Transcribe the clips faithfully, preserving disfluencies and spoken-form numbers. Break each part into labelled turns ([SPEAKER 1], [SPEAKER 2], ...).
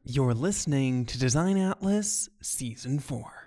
[SPEAKER 1] You're listening to Design Atlas Season four.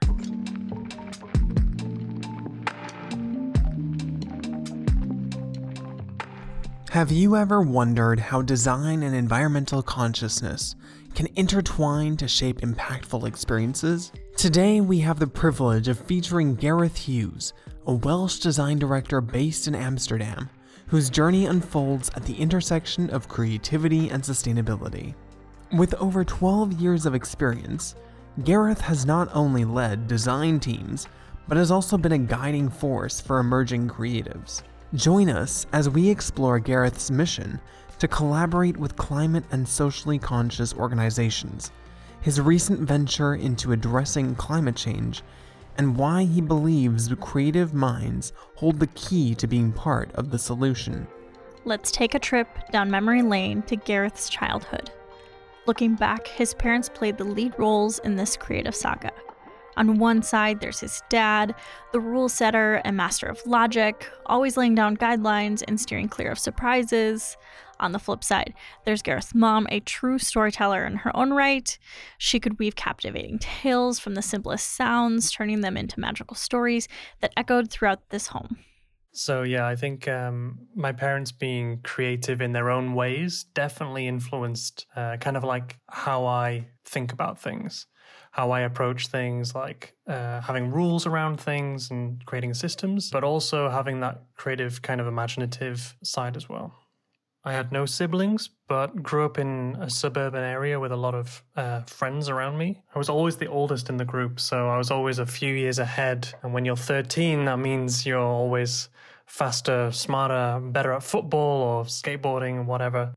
[SPEAKER 1] Have you ever wondered how design and environmental consciousness can intertwine to shape impactful experiences? Today we have the privilege of featuring Gareth Hughes, a Welsh design director based in Amsterdam, whose journey unfolds at the intersection of creativity and sustainability. With over twelve years of experience, Gareth has not only led design teams, but has also been a guiding force for emerging creatives. Join us as we explore Gareth's mission to collaborate with climate and socially conscious organizations, his recent venture into addressing climate change, and why he believes creative minds hold the key to being part of the solution.
[SPEAKER 2] Let's take a trip down memory lane to Gareth's childhood. Looking back, his parents played the lead roles in this creative saga. On one side, there's his dad, the rule setter and master of logic, always laying down guidelines and steering clear of surprises. On the flip side, there's Gareth's mom, a true storyteller in her own right. She could weave captivating tales from the simplest sounds, turning them into magical stories that echoed throughout this home.
[SPEAKER 3] So yeah, I think um, my parents being creative in their own ways definitely influenced uh, kind of like how I think about things, how I approach things, like uh, having rules around things and creating systems, but also having that creative kind of imaginative side as well. I had no siblings, but grew up in a suburban area with a lot of uh, friends around me. I was always the oldest in the group, so I was always a few years ahead. And when you're thirteen, that means you're always faster, smarter, better at football or skateboarding, whatever.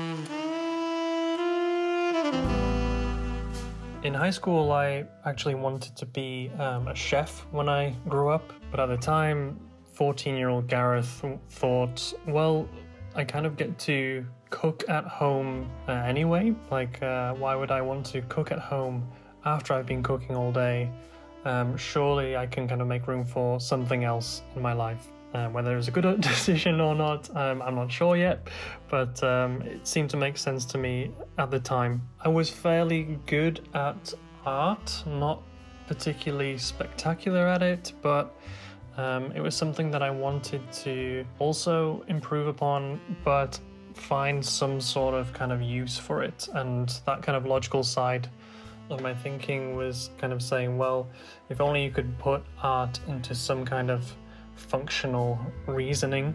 [SPEAKER 3] In high school, I actually wanted to be um, a chef when I grew up. But at the time, fourteen-year-old Gareth thought, well, I kind of get to cook at home uh, anyway. Like, uh, why would I want to cook at home after I've been cooking all day? Um, surely I can kind of make room for something else in my life. Um, whether it was a good decision or not, um, I'm not sure yet, but um, it seemed to make sense to me at the time. I was fairly good at art, not particularly spectacular at it, but um, it was something that I wanted to also improve upon, but find some sort of kind of use for it. And that kind of logical side of my thinking was kind of saying, well, if only you could put art into some kind of functional reasoning.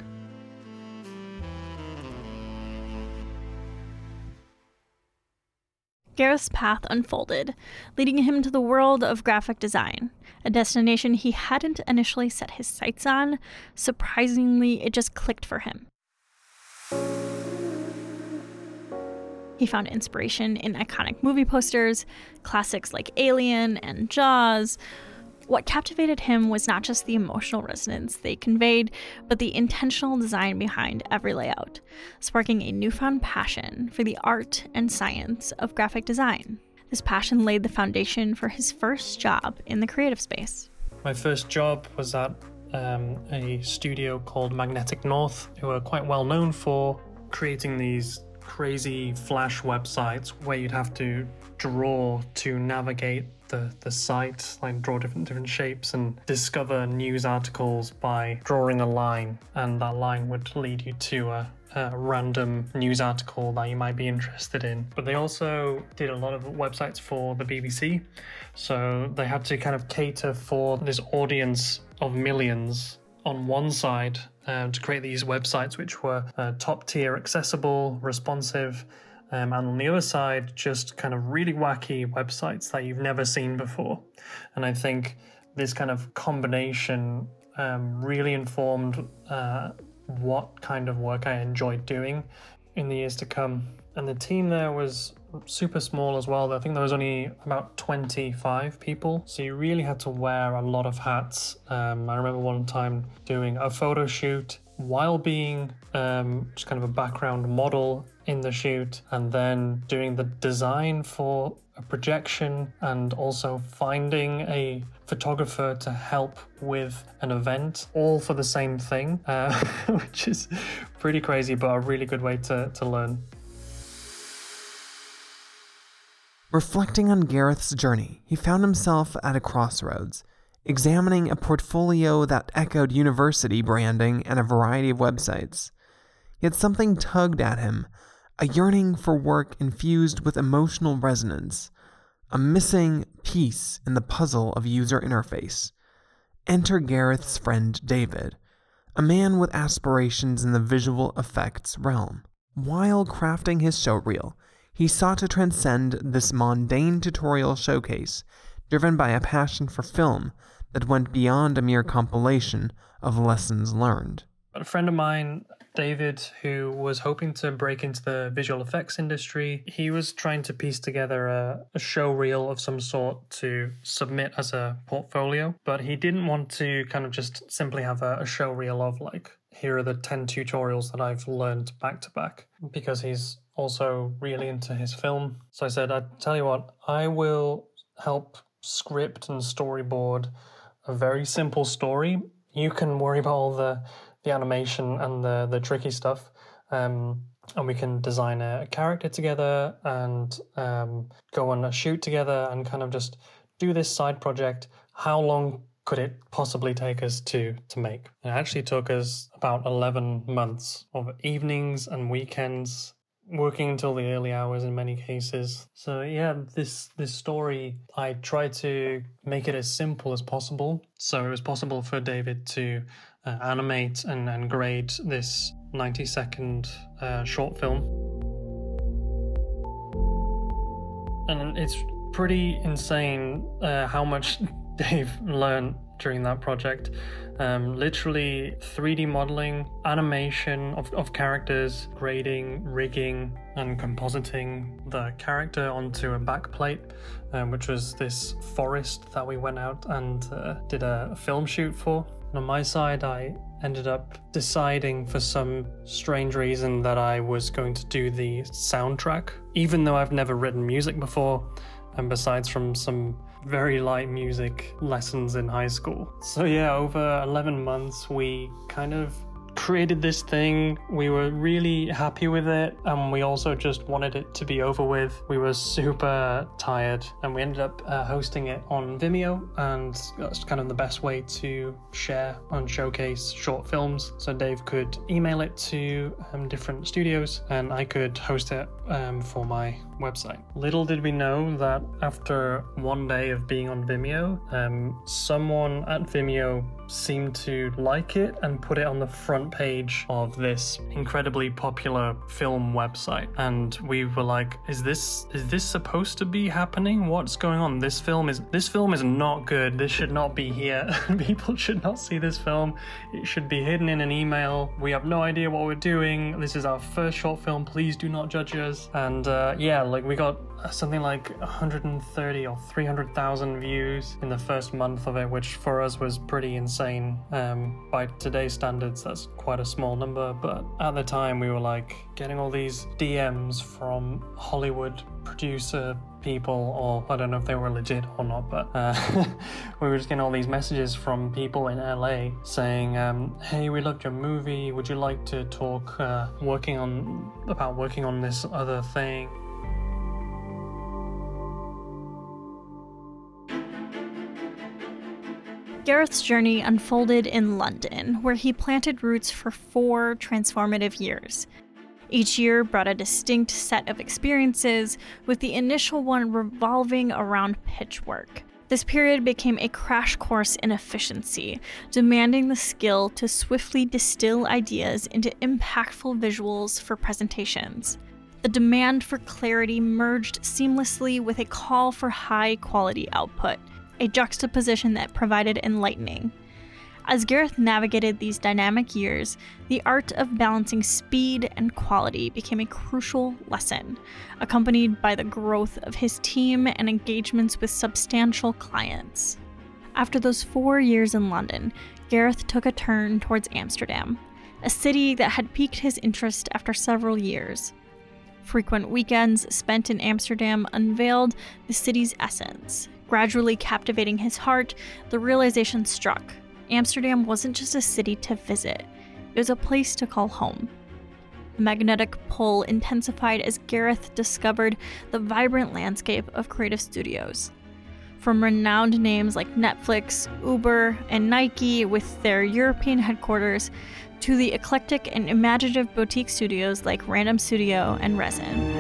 [SPEAKER 2] Gareth's path unfolded, leading him to the world of graphic design, a destination he hadn't initially set his sights on. Surprisingly, it just clicked for him. He found inspiration in iconic movie posters, classics like Alien and Jaws. What captivated him was not just the emotional resonance they conveyed, but the intentional design behind every layout, sparking a newfound passion for the art and science of graphic design. This passion laid the foundation for his first job in the creative space.
[SPEAKER 3] My first job was at um, a studio called Magnetic North, who are quite well known for creating these crazy Flash websites where you'd have to draw to navigate the, the site, like draw different different shapes and discover news articles by drawing a line, and that line would lead you to a, a random news article that you might be interested in. But they also did a lot of websites for the B B C, so they had to kind of cater for this audience of millions on one side uh, to create these websites which were uh, top tier, accessible, responsive, Um, and on the other side, just kind of really wacky websites that you've never seen before. And I think this kind of combination um, really informed uh, what kind of work I enjoyed doing in the years to come. And the team there was super small as well. I think there was only about twenty-five people. So you really had to wear a lot of hats. Um, I remember one time doing a photo shoot while being um, just kind of a background model in the shoot, and then doing the design for a projection, and also finding a photographer to help with an event, all for the same thing, uh, which is pretty crazy, but a really good way to, to learn.
[SPEAKER 1] Reflecting on Gareth's journey, he found himself at a crossroads, examining a portfolio that echoed university branding and a variety of websites. Yet something tugged at him, a yearning for work infused with emotional resonance, a missing piece in the puzzle of user interface. Enter Gareth's friend David, a man with aspirations in the visual effects realm. While crafting his showreel, he sought to transcend this mundane tutorial showcase, driven by a passion for film that went beyond a mere compilation of lessons learned.
[SPEAKER 3] A friend of mine, David, who was hoping to break into the visual effects industry, he was trying to piece together a, a show reel of some sort to submit as a portfolio, but he didn't want to kind of just simply have a, a show reel of like, here are the ten tutorials that I've learned back to back, because he's also really into his film. So I said, I tell you what, I will help script and storyboard a very simple story. You can worry about all the the animation and the, the tricky stuff, um, and we can design a, a character together and um, go on a shoot together and kind of just do this side project. How long could it possibly take us to, to make? It actually took us about eleven months of evenings and weekends, working until the early hours in many cases. So yeah, this this story, I tried to make it as simple as possible. So it was possible for David to uh, animate and, and grade this ninety second uh, short film. And it's pretty insane uh, how much Dave learned during that project. Um, literally three D modeling, animation of, of characters, grading, rigging, and compositing the character onto a backplate, um, which was this forest that we went out and uh, did a, a film shoot for. And on my side, I ended up deciding for some strange reason that I was going to do the soundtrack, even though I've never written music before, and besides from some very light music lessons in high school. So yeah, over eleven months, we kind of created this thing. We were really happy with it, and we also just wanted it to be over with. We were super tired, and we ended up uh, hosting it on Vimeo, and that's kind of the best way to share and showcase short films. So Dave could email it to um, different studios, and I could host it um, for my website. Little did we know that after one day of being on Vimeo, um, someone at Vimeo seemed to like it and put it on the front page of this incredibly popular film website. And we were like, is this is this supposed to be happening? What's going on? This film is this film is not good. This should not be here. People should not see this film. It should be hidden in an email. We have no idea what we're doing. This is our first short film. Please do not judge us. And uh, yeah, like we got something like one hundred thirty or three hundred thousand views in the first month of it, which for us was pretty insane. Um, by today's standards, that's quite a small number, but at the time we were like getting all these D Ms from Hollywood producer people, or I don't know if they were legit or not, but uh, we were just getting all these messages from people in L A saying, um, hey, we loved your movie, would you like to talk uh, working on about working on this other thing?
[SPEAKER 2] Gareth's journey unfolded in London, where he planted roots for four transformative years. Each year brought a distinct set of experiences, with the initial one revolving around pitch work. This period became a crash course in efficiency, demanding the skill to swiftly distill ideas into impactful visuals for presentations. The demand for clarity merged seamlessly with a call for high-quality output, a juxtaposition that provided enlightening. As Gareth navigated these dynamic years, the art of balancing speed and quality became a crucial lesson, accompanied by the growth of his team and engagements with substantial clients. After those four years in London, Gareth took a turn towards Amsterdam, a city that had piqued his interest after several years. Frequent weekends spent in Amsterdam unveiled the city's essence. Gradually captivating his heart, the realization struck. Amsterdam wasn't just a city to visit, it was a place to call home. The magnetic pull intensified as Gareth discovered the vibrant landscape of creative studios. From renowned names like Netflix, Uber, and Nike with their European headquarters, to the eclectic and imaginative boutique studios like Random Studio and Resin.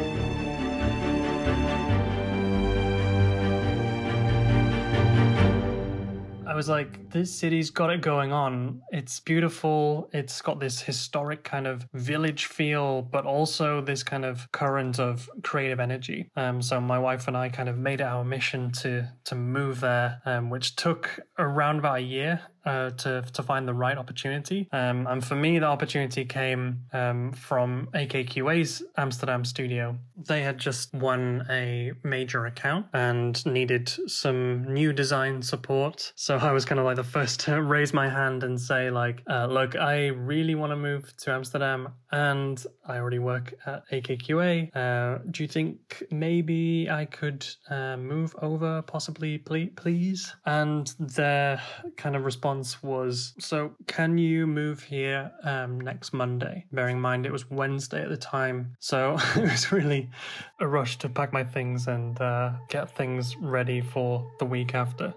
[SPEAKER 3] I was like, this city's got it going on. It's beautiful. It's got this historic kind of village feel, but also this kind of current of creative energy. Um, so my wife and I kind of made it our mission to to move there, um, which took around about a year. Uh, to to find the right opportunity. Um, and for me, the opportunity came um, from A K Q A's Amsterdam studio. They had just won a major account and needed some new design support. So I was kind of like the first to raise my hand and say like, uh, look, I really want to move to Amsterdam and I already work at A K Q A. Uh, do you think maybe I could uh, move over possibly, please? please? And their kind of response was, so can you move here um, next Monday? Bearing in mind it was Wednesday at the time. So it was really a rush to pack my things and uh, get things ready for the week after.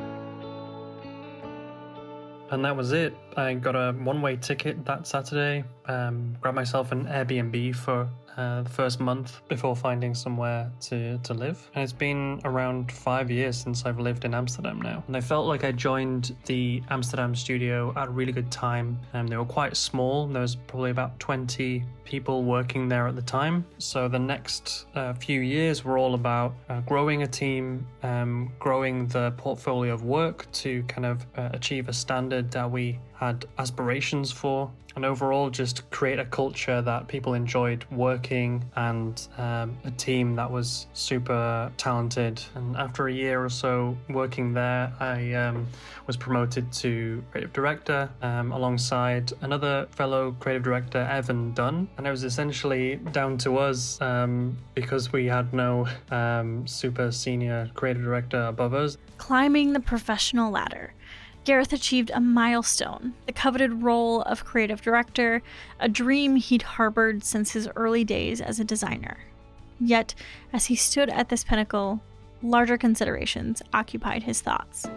[SPEAKER 3] And that was it. I got a one-way ticket that Saturday, um, grabbed myself an Airbnb for uh, the first month before finding somewhere to, to live. And it's been around five years since I've lived in Amsterdam now. And I felt like I joined the Amsterdam studio at a really good time. Um, they were quite small. There was probably about twenty people working there at the time. So the next uh, few years were all about uh, growing a team, um, growing the portfolio of work to kind of uh, achieve a standard that we had aspirations for, and overall just create a culture that people enjoyed working and um, a team that was super talented. And after a year or so working there, I um, was promoted to creative director um, alongside another fellow creative director, Evan Dunn. And it was essentially down to us um, because we had no um, super senior creative director above us.
[SPEAKER 2] Climbing the professional ladder, Gareth achieved a milestone, the coveted role of creative director, a dream he'd harbored since his early days as a designer. Yet, as he stood at this pinnacle, larger considerations occupied his thoughts.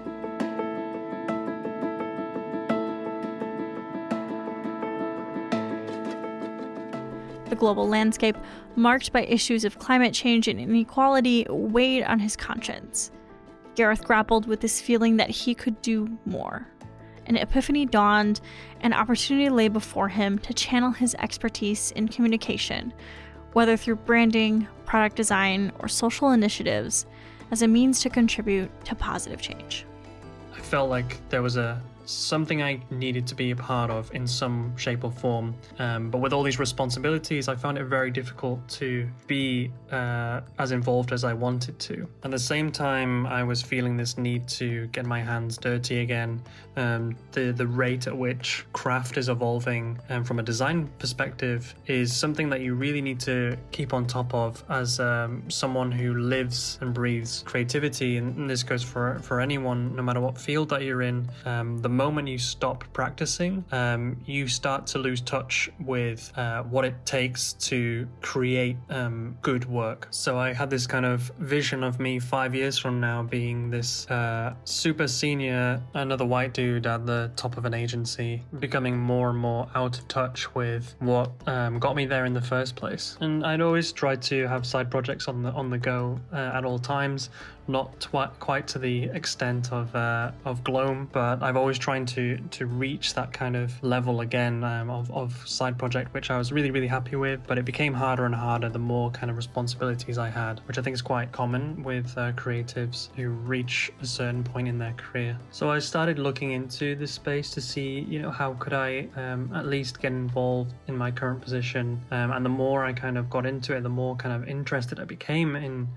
[SPEAKER 2] The global landscape, marked by issues of climate change and inequality, weighed on his conscience. Gareth grappled with this feeling that he could do more. An epiphany dawned, an opportunity lay before him to channel his expertise in communication, whether through branding, product design, or social initiatives, as a means to contribute to positive change.
[SPEAKER 3] I felt like there was a something I needed to be a part of in some shape or form. Um, but with all these responsibilities, I found it very difficult to be uh, as involved as I wanted to. At the same time, I was feeling this need to get my hands dirty again. Um, the, the rate at which craft is evolving um, from a design perspective is something that you really need to keep on top of as um, someone who lives and breathes creativity. And this goes for, for anyone, no matter what field that you're in. Um, the moment you stop practicing, um, you start to lose touch with uh, what it takes to create um, good work. So I had this kind of vision of me five years from now being this uh, super senior, another white dude at the top of an agency, becoming more and more out of touch with what um, got me there in the first place. And I'd always tried to have side projects on the on the go uh, at all times. Not twi- quite to the extent of uh, of Gloam, but I've always tried to to reach that kind of level again um, of, of side project, which I was really, really happy with. But it became harder and harder the more kind of responsibilities I had, which I think is quite common with uh, creatives who reach a certain point in their career. So I started looking into this space to see, you know, how could I um, at least get involved in my current position. Um, and the more I kind of got into it, the more kind of interested I became in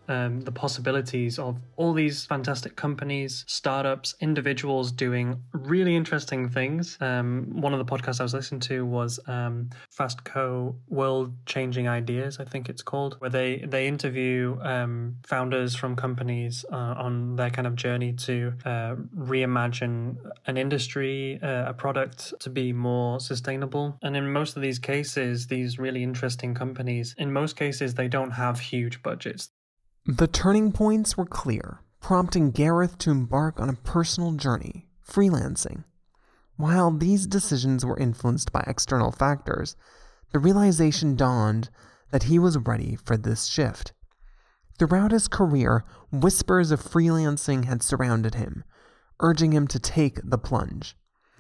[SPEAKER 3] um, the possibilities of all these fantastic companies, startups, individuals doing really interesting things. Um, one of the podcasts I was listening to was um, Fast Co. World Changing Ideas, I think it's called, where they, they interview um, founders from companies uh, on their kind of journey to uh, reimagine an industry, uh, a product to be more sustainable. And in most of these cases, these really interesting companies, in most cases, they don't have huge budgets.
[SPEAKER 1] The turning points were clear, prompting Gareth to embark on a personal journey, freelancing. While these decisions were influenced by external factors, the realization dawned that he was ready for this shift. Throughout his career, whispers of freelancing had surrounded him, urging him to take the plunge.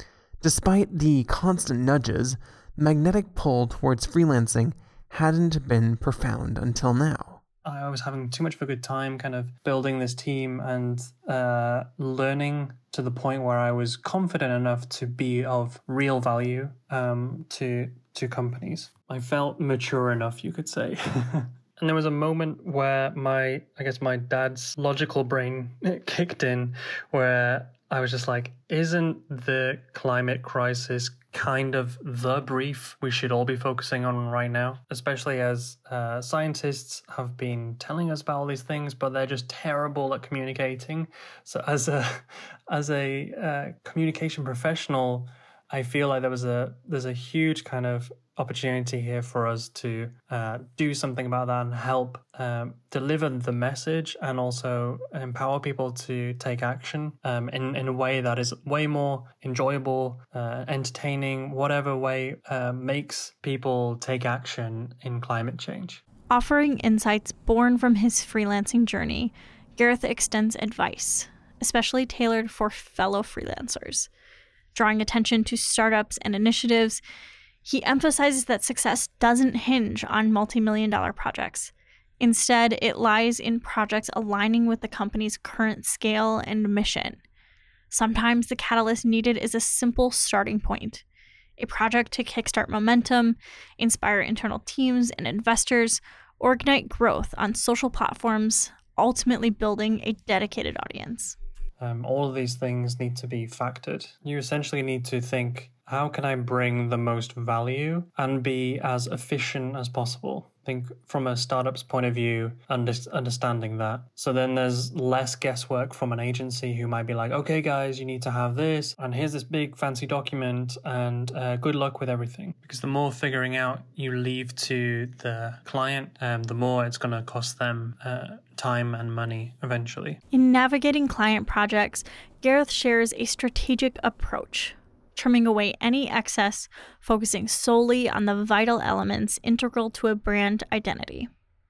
[SPEAKER 1] Despite the constant nudges, the magnetic pull towards freelancing hadn't been profound until now.
[SPEAKER 3] I was having too much of a good time kind of building this team and uh, learning to the point where I was confident enough to be of real value um, to to companies. I felt mature enough, you could say. And there was a moment where my, I guess my dad's logical brain kicked in, where I was just like, isn't the climate crisis kind of the brief we should all be focusing on right now? Especially as uh, scientists have been telling us about all these things, but they're just terrible at communicating. So as a as a uh, communication professional, I feel like there was a there's a huge kind of opportunity here for us to uh, do something about that and help um, deliver the message and also empower people to take action um, in, in a way that is way more enjoyable, uh, entertaining, whatever way uh, makes people take action in climate change.
[SPEAKER 2] Offering insights born from his freelancing journey, Gareth extends advice, especially tailored for fellow freelancers. Drawing attention to startups and initiatives, he emphasizes that success doesn't hinge on multi-million dollar projects. Instead, it lies in projects aligning with the company's current scale and mission. Sometimes the catalyst needed is a simple starting point, a project to kickstart momentum, inspire internal teams and investors, or ignite growth on social platforms, ultimately building a dedicated audience.
[SPEAKER 3] Um, all of these things need to be factored. You essentially need to think, how can I bring the most value and be as efficient as possible? I think from a startup's point of view, under, understanding that. So then there's less guesswork from an agency who might be like, okay, guys, you need to have this, and here's this big fancy document, and uh, good luck with everything. Because the more figuring out you leave to the client, um, the more it's going to cost them uh, time and money eventually.
[SPEAKER 2] In navigating client projects, Gareth shares a strategic approach, trimming away any excess, focusing solely on the vital elements integral to a brand identity.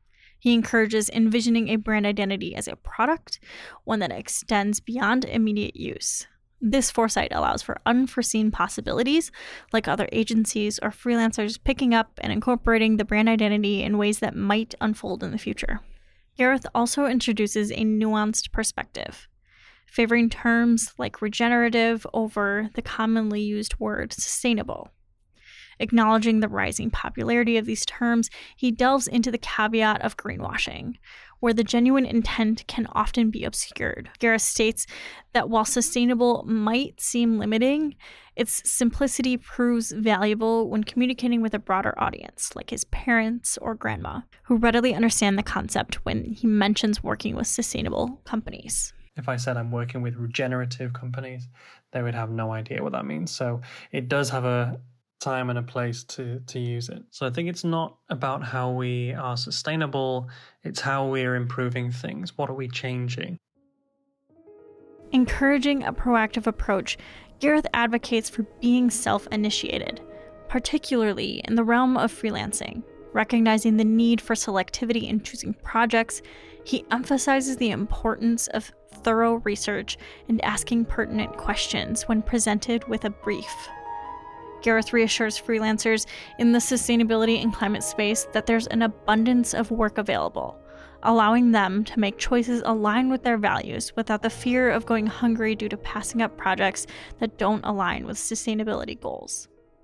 [SPEAKER 2] He encourages envisioning a brand identity as a product, one that extends beyond immediate use. This foresight allows for unforeseen possibilities, like other agencies or freelancers picking up and incorporating the brand identity in ways that might unfold in the future. Gareth also introduces a nuanced perspective, favoring terms like regenerative over the commonly used word sustainable. Acknowledging the rising popularity of these terms, he delves into the caveat of greenwashing, where the genuine intent can often be obscured. Gareth states that while sustainable might seem limiting, its simplicity proves valuable when communicating with a broader audience, like his parents or grandma, who readily understand the concept when he mentions working with sustainable companies.
[SPEAKER 3] If I said I'm working with regenerative companies, they would have no idea what that means. So it does have a time and a place to, to use it. So I think it's not about how we are sustainable, it's how we're improving things. What are we changing?
[SPEAKER 2] Encouraging a proactive approach, Gareth advocates for being self-initiated, particularly in the realm of freelancing. Recognizing the need for selectivity in choosing projects, he emphasizes the importance of thorough research and asking pertinent questions when presented with a brief. Gareth reassures freelancers in the sustainability and climate space that there's an abundance of work available, allowing them to make choices aligned with their values without the fear of going hungry due to passing up projects that don't align with sustainability goals.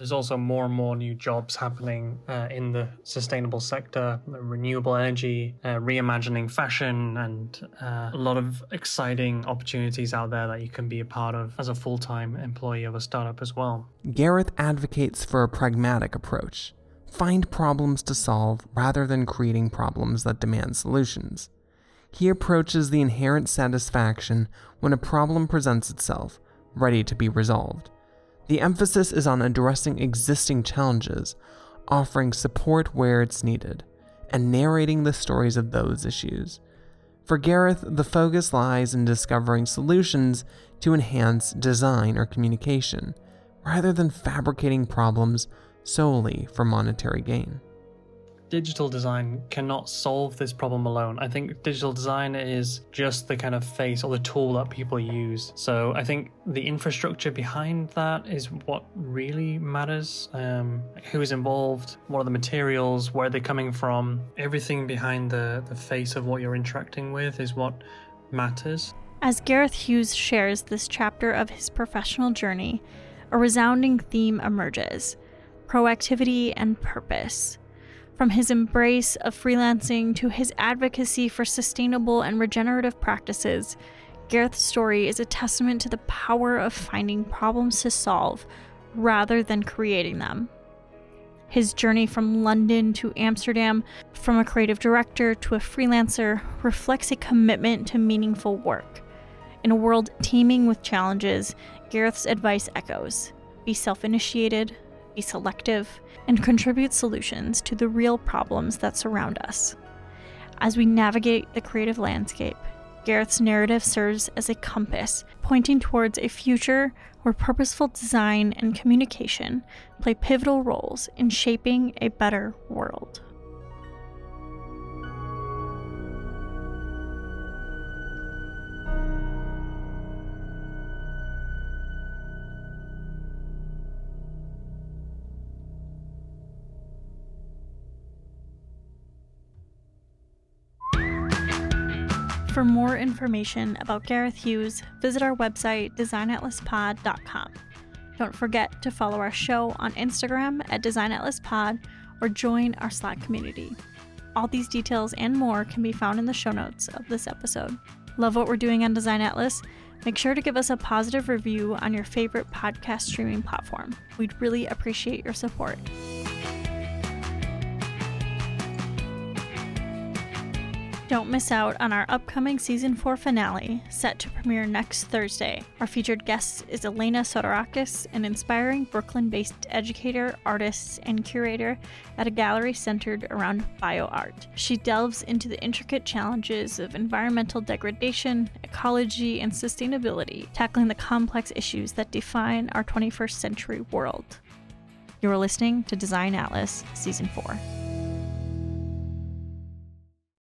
[SPEAKER 3] There's also more and more new jobs happening uh, in the sustainable sector, renewable energy, uh, reimagining fashion, and uh, a lot of exciting opportunities out there that you can be a part of as a full-time employee of a startup as well.
[SPEAKER 1] Gareth advocates for a pragmatic approach. Find problems to solve rather than creating problems that demand solutions. He approaches the inherent satisfaction when a problem presents itself, ready to be resolved. The emphasis is on addressing existing challenges, offering support where it's needed, and narrating the stories of those issues. For Gareth, the focus lies in discovering solutions to enhance design or communication, rather than fabricating problems solely for monetary gain.
[SPEAKER 3] Digital design cannot solve this problem alone. I think digital design is just the kind of face or the tool that people use. So I think the infrastructure behind that is what really matters. Um, who is involved? What are the materials? Where are they coming from? Everything behind the, the face of what you're interacting with is what matters.
[SPEAKER 2] As Gareth Hughes shares this chapter of his professional journey, a resounding theme emerges: proactivity and purpose. From his embrace of freelancing to his advocacy for sustainable and regenerative practices, Gareth's story is a testament to the power of finding problems to solve rather than creating them. His journey from London to Amsterdam, from a creative director to a freelancer, reflects a commitment to meaningful work. In a world teeming with challenges, Gareth's advice echoes: be self-initiated, be selective, and contribute solutions to the real problems that surround us. As we navigate the creative landscape, Gareth's narrative serves as a compass, pointing towards a future where purposeful design and communication play pivotal roles in shaping a better world. For more information about Gareth Hughes, visit our website, design atlas pod dot com. Don't forget to follow our show on Instagram at design atlas pod or join our Slack community. All these details and more can be found in the show notes of this episode. Love what we're doing on Design Atlas? Make sure to give us a positive review on your favorite podcast streaming platform. We'd really appreciate your support. Don't miss out on our upcoming Season four finale, set to premiere next Thursday. Our featured guest is Elena Sotorakis, an inspiring Brooklyn-based educator, artist, and curator at a gallery centered around bioart. She delves into the intricate challenges of environmental degradation, ecology, and sustainability, tackling the complex issues that define our twenty-first century world. You're listening to Design Atlas Season four.